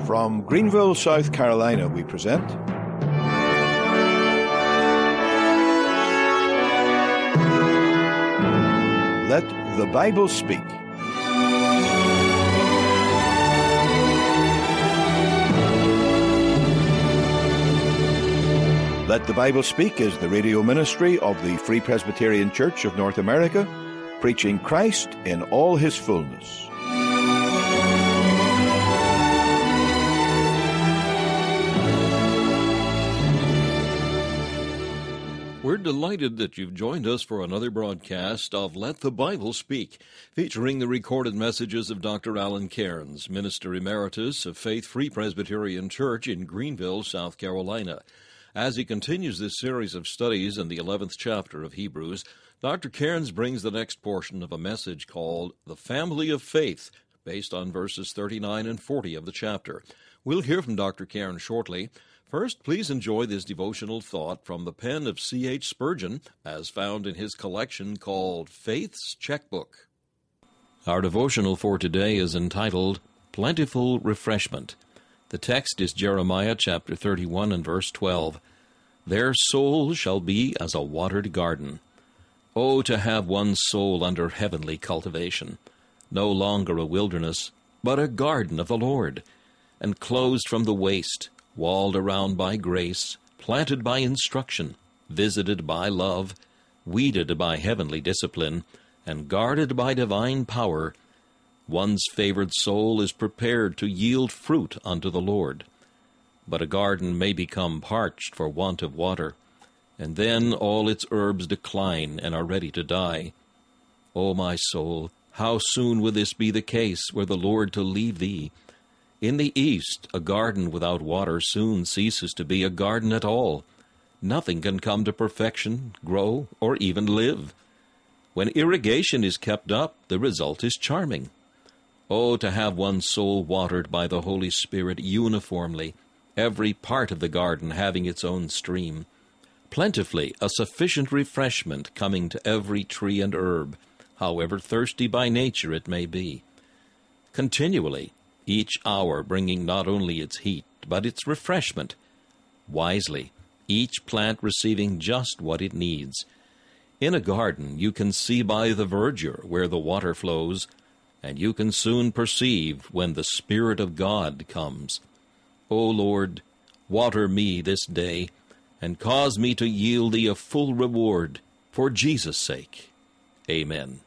From Greenville, South Carolina, we present Let the Bible Speak. Let the Bible Speak is the radio ministry of the Free Presbyterian Church of North America, preaching Christ in all his fullness. We're delighted that you've joined us for another broadcast of Let the Bible Speak, featuring the recorded messages of Dr. Alan Cairns, Minister Emeritus of Faith Free Presbyterian Church in Greenville, South Carolina. As he continues this series of studies in the 11th chapter of Hebrews, Dr. Cairns brings the next portion of a message called The Family of Faith, based on verses 39 and 40 of the chapter. We'll hear from Dr. Cairns shortly. First, please enjoy this devotional thought from the pen of C.H. Spurgeon, as found in his collection called Faith's Checkbook. Our devotional for today is entitled Plentiful Refreshment. The text is Jeremiah chapter 31 and verse 12. Their soul shall be as a watered garden. Oh, to have one's soul under heavenly cultivation, no longer a wilderness, but a garden of the Lord, enclosed from the waste, walled around by grace, planted by instruction, visited by love, weeded by heavenly discipline, and guarded by divine power. One's favored soul is prepared to yield fruit unto the Lord. But a garden may become parched for want of water, and then all its herbs decline and are ready to die. O my soul, how soon will this be the case, were the Lord to leave thee? In the East, a garden without water soon ceases to be a garden at all. Nothing can come to perfection, grow, or even live. When irrigation is kept up, the result is charming. Oh, to have one's soul watered by the Holy Spirit uniformly, every part of the garden having its own stream. Plentifully, a sufficient refreshment coming to every tree and herb, however thirsty by nature it may be. Continually, each hour bringing not only its heat, but its refreshment. Wisely, each plant receiving just what it needs. In a garden you can see by the verdure where the water flows, and you can soon perceive when the Spirit of God comes. O Lord, water me this day, and cause me to yield thee a full reward, for Jesus' sake. Amen.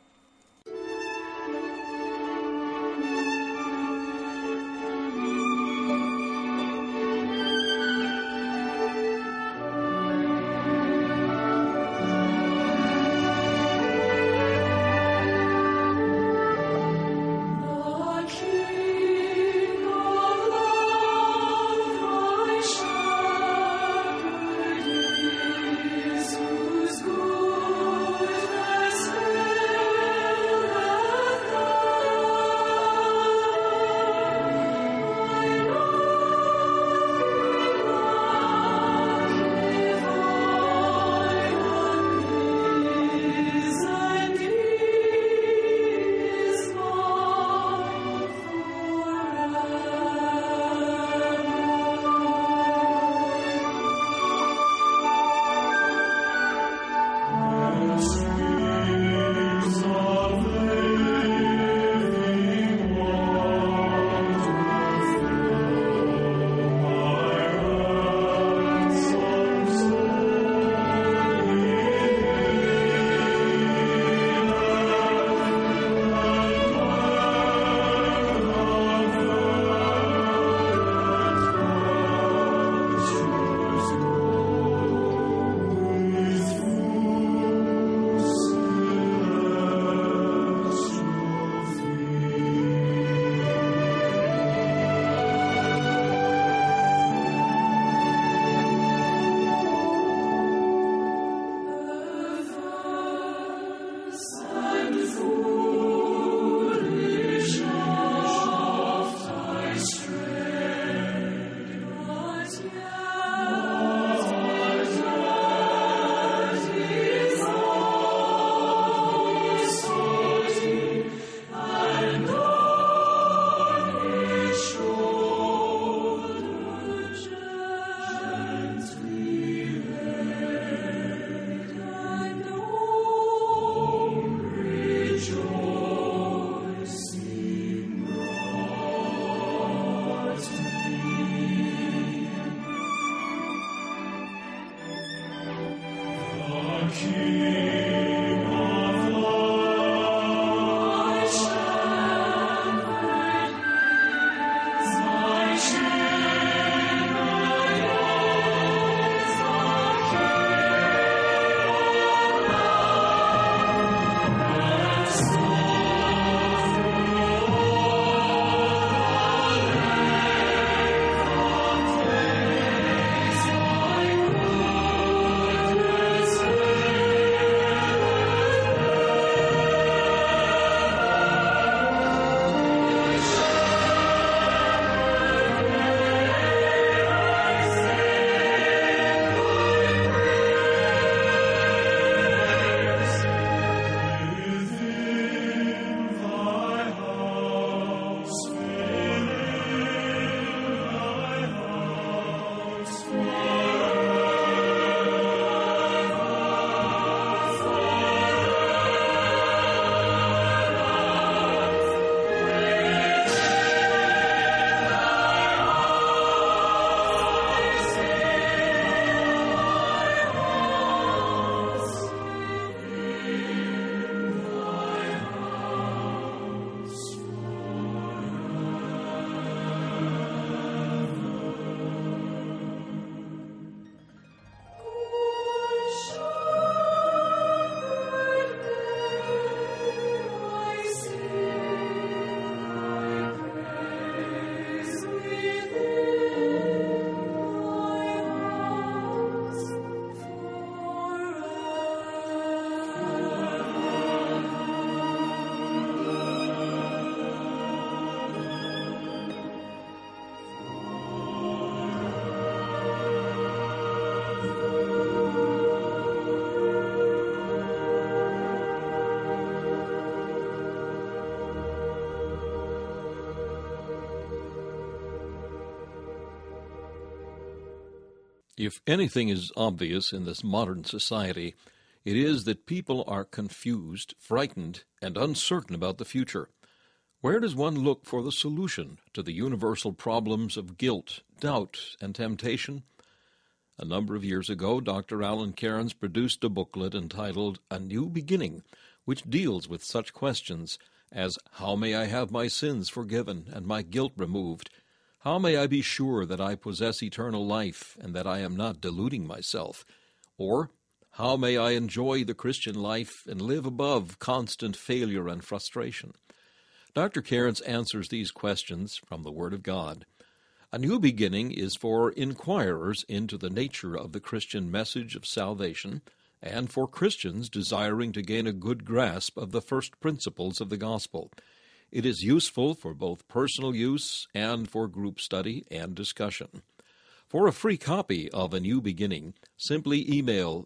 If anything is obvious in this modern society, it is that people are confused, frightened, and uncertain about the future. Where does one look for the solution to the universal problems of guilt, doubt, and temptation? A number of years ago, Dr. Alan Cairns produced a booklet entitled A New Beginning, which deals with such questions as, how may I have my sins forgiven and my guilt removed? How may I be sure that I possess eternal life and that I am not deluding myself? Or, how may I enjoy the Christian life and live above constant failure and frustration? Dr. Cairns answers these questions from the Word of God. A New Beginning is for inquirers into the nature of the Christian message of salvation, and for Christians desiring to gain a good grasp of the first principles of the gospel. It is useful for both personal use and for group study and discussion. For a free copy of A New Beginning, simply email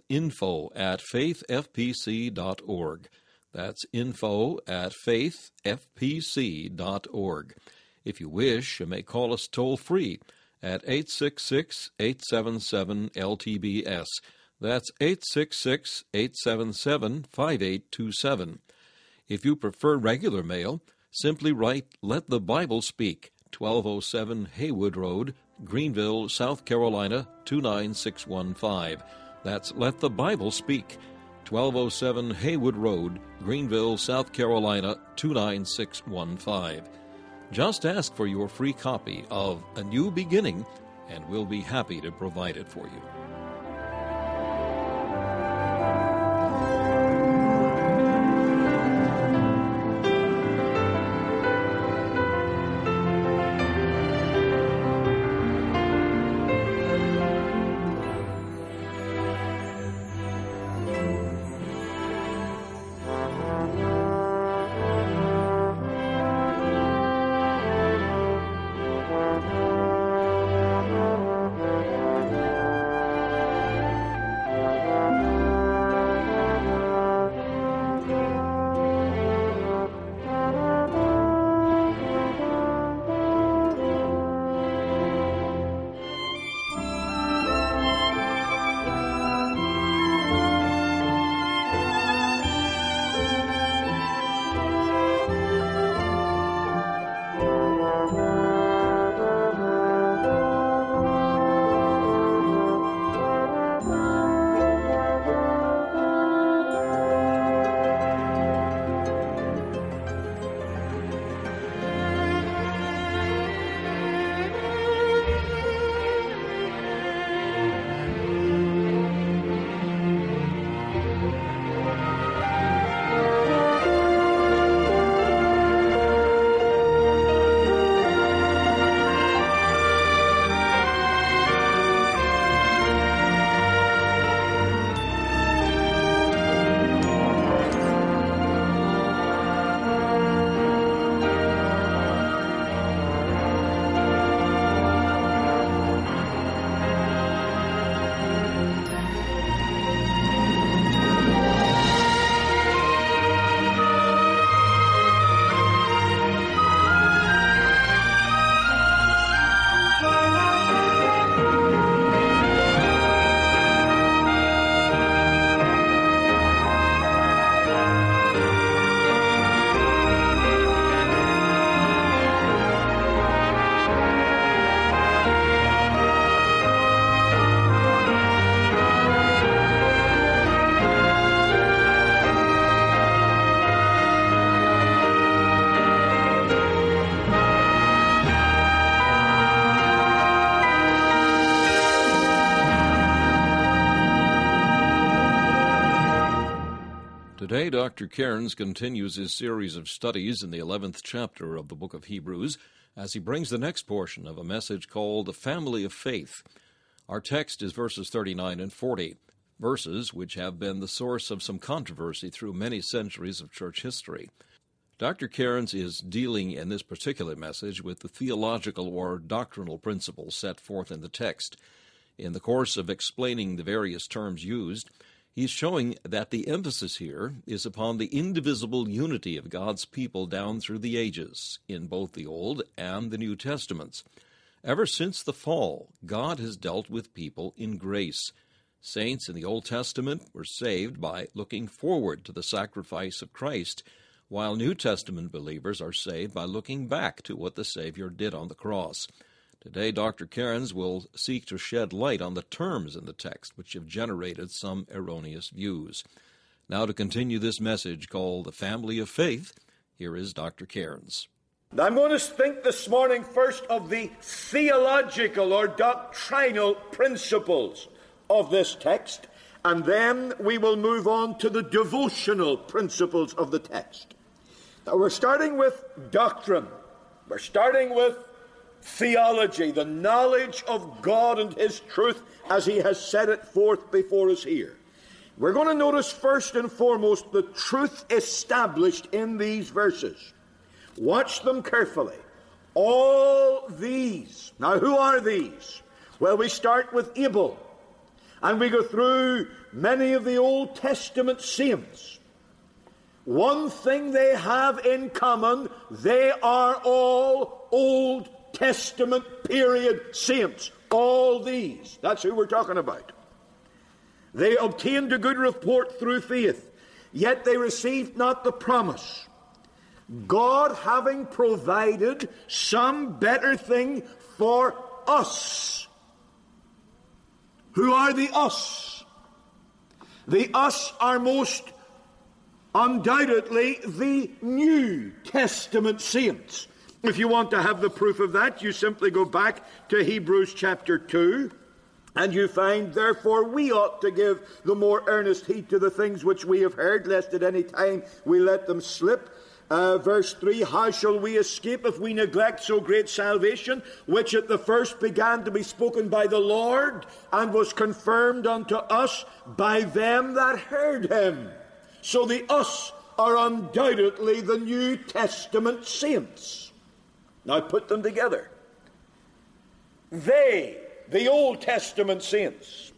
info@faithfpc.org. That's info@faithfpc.org. If you wish, you may call us toll-free at 866-877-LTBS. That's 866-877-5827. If you prefer regular mail, simply write Let the Bible Speak, 1207 Haywood Road, Greenville, South Carolina, 29615. That's Let the Bible Speak, 1207 Haywood Road, Greenville, South Carolina, 29615. Just ask for your free copy of A New Beginning, and we'll be happy to provide it for you. Today, Dr. Cairns continues his series of studies in the 11th chapter of the book of Hebrews as he brings the next portion of a message called The Family of Faith. Our text is verses 39 and 40, verses which have been the source of some controversy through many centuries of church history. Dr. Cairns is dealing in this particular message with the theological or doctrinal principles set forth in the text. In the course of explaining the various terms used, he's showing that the emphasis here is upon the indivisible unity of God's people down through the ages, in both the Old and the New Testaments. Ever since the fall, God has dealt with people in grace. Saints in the Old Testament were saved by looking forward to the sacrifice of Christ, while New Testament believers are saved by looking back to what the Savior did on the cross. Today, Dr. Cairns will seek to shed light on the terms in the text which have generated some erroneous views. Now, to continue this message called The Family of Faith, here is Dr. Cairns. I'm going to think this morning first of the theological or doctrinal principles of this text, and then we will move on to the devotional principles of the text. Now, we're starting with doctrine. We're starting with theology, the knowledge of God and His truth as He has set it forth before us here. We're going to notice first and foremost the truth established in these verses. Watch them carefully. All these. Now, who are these? Well, we start with Abel, and we go through many of the Old Testament saints. One thing they have in common, they are all Old Testament period saints. All these. That's who we're talking about. They obtained a good report through faith, yet they received not the promise. God having provided some better thing for us. Who are the us? The us are most undoubtedly the New Testament saints. If you want to have the proof of that, you simply go back to Hebrews chapter 2, and you find, therefore, we ought to give the more earnest heed to the things which we have heard, lest at any time we let them slip. Verse 3, how shall we escape if we neglect so great salvation, which at the first began to be spoken by the Lord, and was confirmed unto us by them that heard him? So the us are undoubtedly the New Testament saints. Now put them together. They, the Old Testament saints.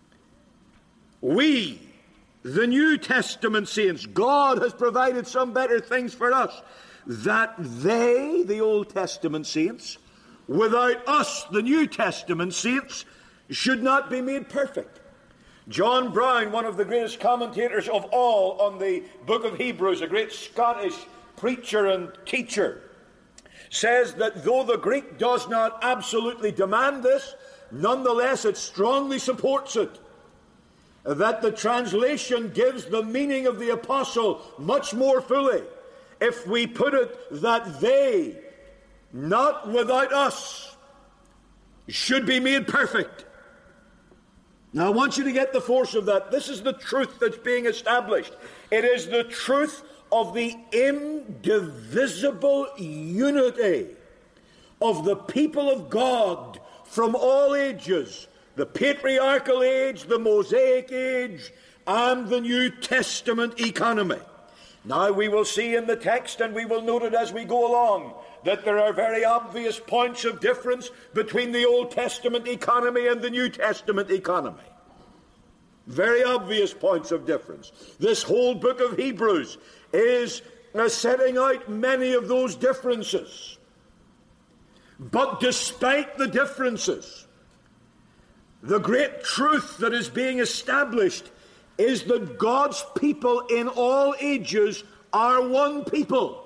We, the New Testament saints. God has provided some better things for us. That they, the Old Testament saints, without us, the New Testament saints, should not be made perfect. John Brown, one of the greatest commentators of all on the book of Hebrews, a great Scottish preacher and teacher, says that though the Greek does not absolutely demand this, nonetheless it strongly supports it. That the translation gives the meaning of the apostle much more fully if we put it that they, not without us, should be made perfect. Now I want you to get the force of that. This is the truth that's being established. It is the truth of the indivisible unity of the people of God from all ages, the patriarchal age, the Mosaic age, and the New Testament economy. Now we will see in the text, and we will note it as we go along, that there are very obvious points of difference between the Old Testament economy and the New Testament economy. Very obvious points of difference. This whole book of Hebrews is setting out many of those differences. But despite the differences, the great truth that is being established is that God's people in all ages are one people.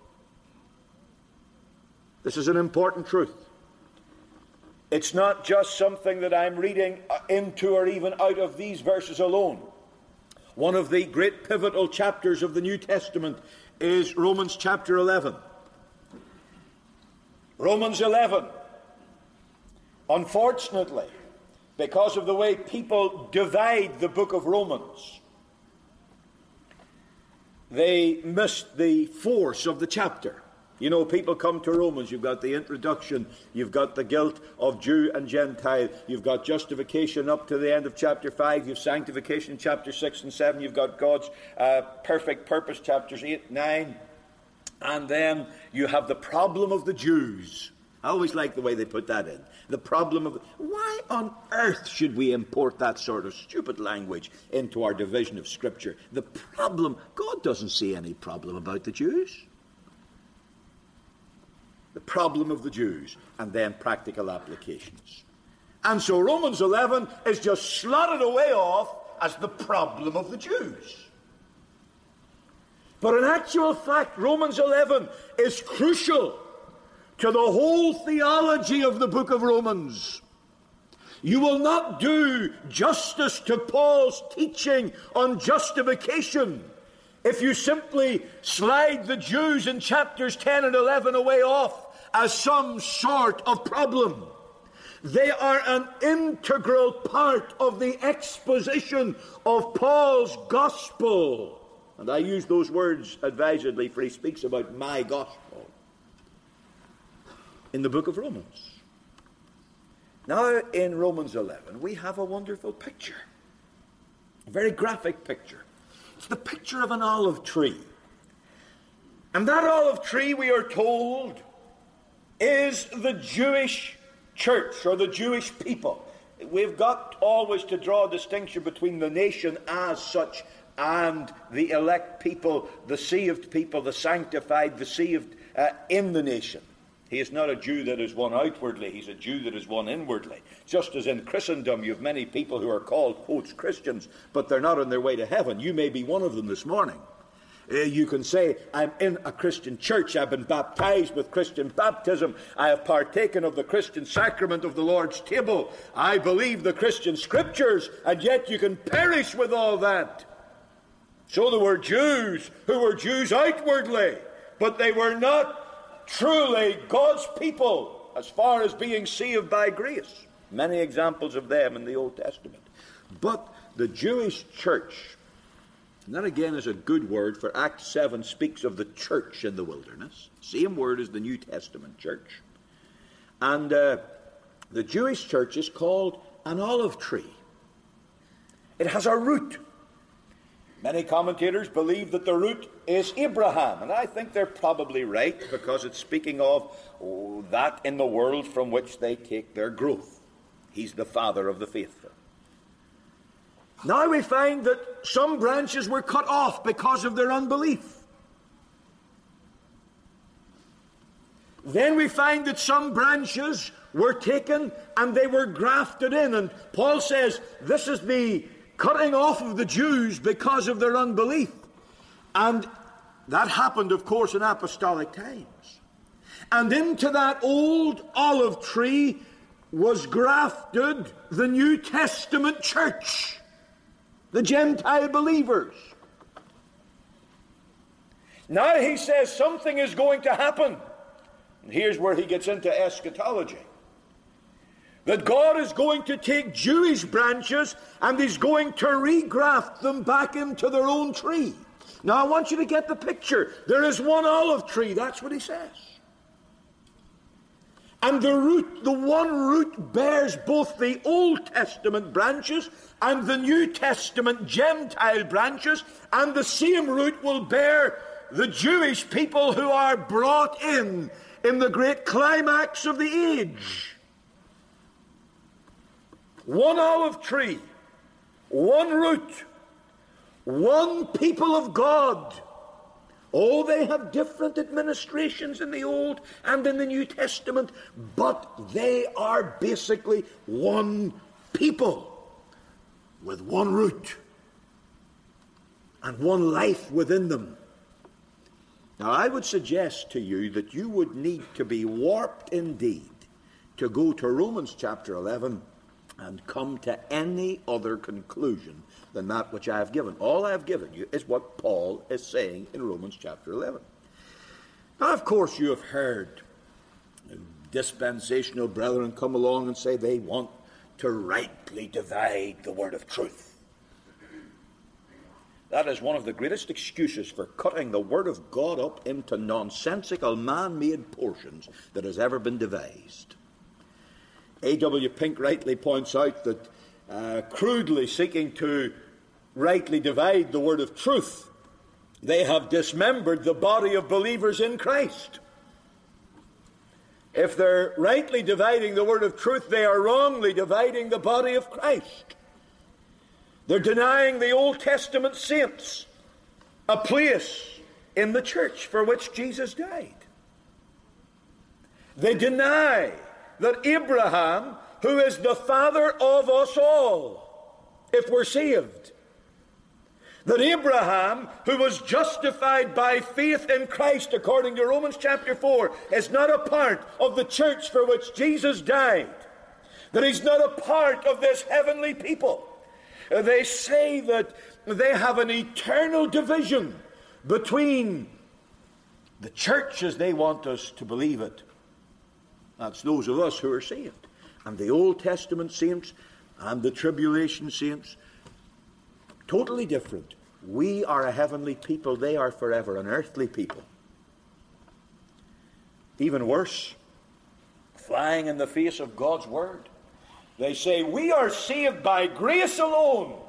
This is an important truth. It's not just something that I'm reading into or even out of these verses alone. One of the great pivotal chapters of the New Testament is Romans chapter 11. Romans 11. Unfortunately, because of the way people divide the book of Romans, they missed the force of the chapter. You know, people come to Romans, you've got the introduction, you've got the guilt of Jew and Gentile, you've got justification up to the end of chapter 5, you've sanctification in chapter 6 and 7, you've got God's perfect purpose, chapters 8, 9, and then you have the problem of the Jews. I always like the way they put that in. The problem of... Why on earth should we import that sort of stupid language into our division of Scripture? The problem... God doesn't see any problem about the Jews. the problem of the Jews, and then practical applications. And so Romans 11 is just slotted away off as the problem of the Jews. But in actual fact, Romans 11 is crucial to the whole theology of the book of Romans. You will not do justice to Paul's teaching on justification if you simply slide the Jews in chapters 10 and 11 away off as some sort of problem. They are an integral part of the exposition of Paul's gospel. And I use those words advisedly, for he speaks about my gospel in the book of Romans. Now, in Romans 11, we have a wonderful picture, a very graphic picture. It's the picture of an olive tree. And that olive tree, we are told, is the Jewish church or the Jewish people. We've got always to draw a distinction between the nation as such and the elect people, the saved people, the sanctified, the saved in the nation. He is not a Jew that is one outwardly, he's a Jew that is one inwardly. Just as in Christendom you have many people who are called, quotes, Christians, but they're not on their way to heaven. You may be one of them this morning. You can say, I'm in a Christian church, I've been baptized with Christian baptism, I have partaken of the Christian sacrament of the Lord's table, I believe the Christian scriptures, and yet you can perish with all that. So there were Jews who were Jews outwardly, but they were not truly God's people as far as being saved by grace. Many examples of them in the Old Testament. But the Jewish church, and that again is a good word, for Acts 7 speaks of the church in the wilderness. Same word as the New Testament church. And the Jewish church is called an olive tree. It has a root. Many commentators believe that the root is Abraham, and I think they're probably right, because it's speaking of that in the world from which they take their growth. He's the father of the faithful. Now we find that some branches were cut off because of their unbelief. Then we find that some branches were taken and they were grafted in. And Paul says this is the cutting off of the Jews because of their unbelief. And that happened, of course, in apostolic times. And into that old olive tree was grafted the New Testament church, the Gentile believers. Now he says something is going to happen. And here's where he gets into eschatology. That God is going to take Jewish branches and he's going to regraft them back into their own tree. Now I want you to get the picture. There is one olive tree, that's what he says. And the root, the one root, bears both the Old Testament branches and the New Testament Gentile branches, and the same root will bear the Jewish people who are brought in the great climax of the age. One olive tree, one root, one people of God. Oh, they have different administrations in the Old and in the New Testament, but they are basically one people with one root and one life within them. Now, I would suggest to you that you would need to be warped indeed to go to Romans chapter 11 and come to any other conclusion than that which I have given. All I have given you is what Paul is saying in Romans chapter 11. Now, of course, you have heard dispensational brethren come along and say they want to rightly divide the word of truth. That is one of the greatest excuses for cutting the word of God up into nonsensical man-made portions that has ever been devised. A.W. Pink rightly points out that crudely seeking to rightly divide the word of truth, they have dismembered the body of believers in Christ. If they're rightly dividing the word of truth, they are wrongly dividing the body of Christ. They're denying the Old Testament saints a place in the church for which Jesus died. They deny that Abraham, who is the father of us all, if we're saved, that Abraham, who was justified by faith in Christ, according to Romans chapter 4, is not a part of the church for which Jesus died, that he's not a part of this heavenly people. They say that they have an eternal division between the church as they want us to believe it. That's those of us who are saved. And the Old Testament saints and the tribulation saints, totally different. We are a heavenly people. They are forever an earthly people. Even worse, flying in the face of God's word. They say, we are saved by grace alone.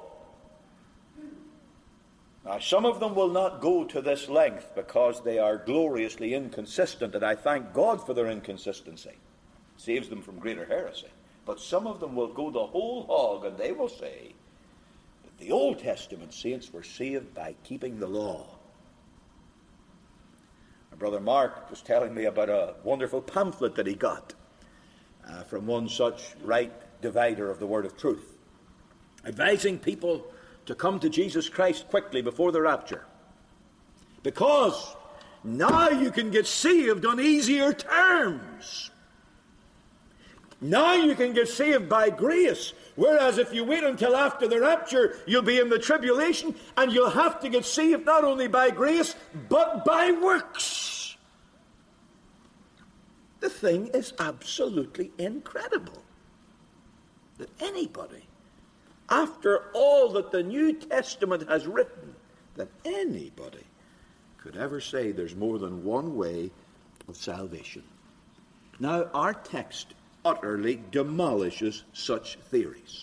Now, some of them will not go to this length because they are gloriously inconsistent, and I thank God for their inconsistency. It saves them from greater heresy. But some of them will go the whole hog, and they will say that the Old Testament saints were saved by keeping the law. My brother Mark was telling me about a wonderful pamphlet that he got from one such right divider of the word of truth, advising people to come to Jesus Christ quickly before the rapture, because now you can get saved on easier terms. Now you can get saved by grace, whereas if you wait until after the rapture, you'll be in the tribulation, and you'll have to get saved not only by grace, but by works. The thing is absolutely incredible that anybody, after all that the New Testament has written, that anybody could ever say there's more than one way of salvation. Now, our text utterly demolishes such theories.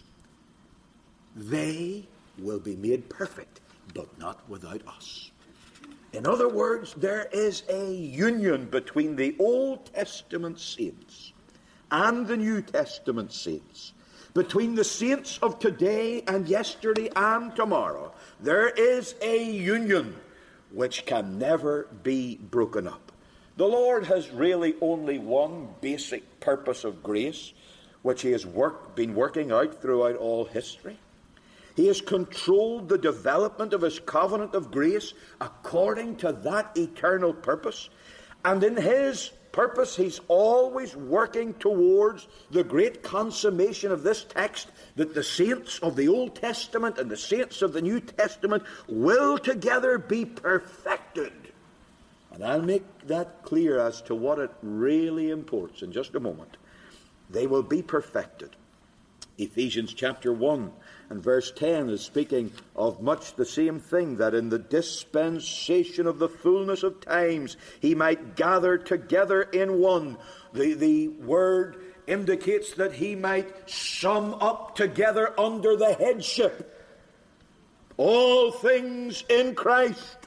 They will be made perfect, but not without us. In other words, there is a union between the Old Testament saints and the New Testament saints. Between the saints of today and yesterday and tomorrow, there is a union which can never be broken up. The Lord has really only one basic purpose of grace, which he has been working out throughout all history. He has controlled the development of his covenant of grace according to that eternal purpose. And in his purpose, he's always working towards the great consummation of this text, that the saints of the Old Testament and the saints of the New Testament will together be perfected. And I'll make that clear as to what it really imports in just a moment. They will be perfected. Ephesians chapter 1 and verse 10 is speaking of much the same thing, that in the dispensation of the fullness of times he might gather together in one. The word indicates that he might sum up together under the headship all things in Christ.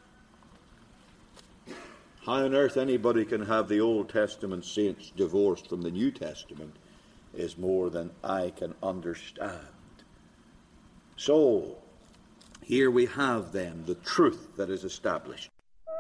How on earth anybody can have the Old Testament saints divorced from the New Testament is more than I can understand. So, here we have then the truth that is established.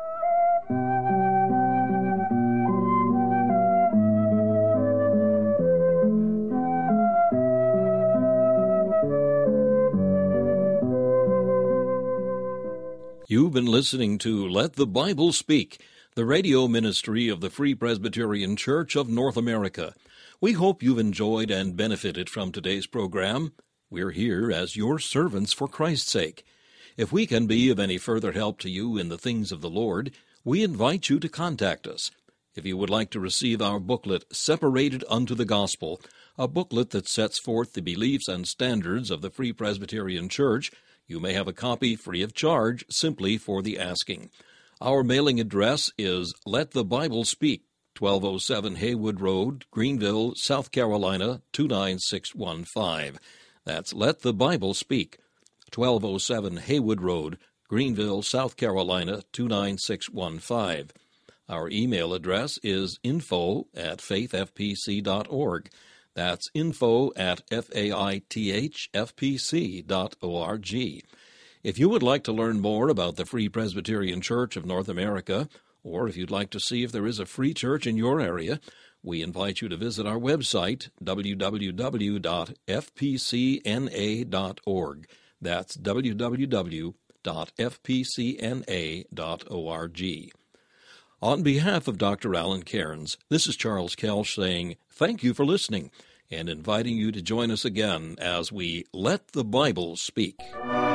You've been listening to Let the Bible Speak, the radio ministry of the Free Presbyterian Church of North America. We hope you've enjoyed and benefited from today's program. We're here as your servants for Christ's sake. If we can be of any further help to you in the things of the Lord, we invite you to contact us. If you would like to receive our booklet, Separated Unto the Gospel, a booklet that sets forth the beliefs and standards of the Free Presbyterian Church, you may have a copy free of charge simply for the asking. Our mailing address is Let the Bible Speak, 1207 Haywood Road, Greenville, South Carolina, 29615. That's Let the Bible Speak, 1207 Haywood Road, Greenville, South Carolina, 29615. Our email address is info@faithfpc.org. That's info@faithfpc.org. If you would like to learn more about the Free Presbyterian Church of North America, or if you'd like to see if there is a free church in your area, we invite you to visit our website, www.fpcna.org. That's www.fpcna.org. On behalf of Dr. Alan Cairns, this is Charles Kelsch saying thank you for listening and inviting you to join us again as we Let the Bible Speak.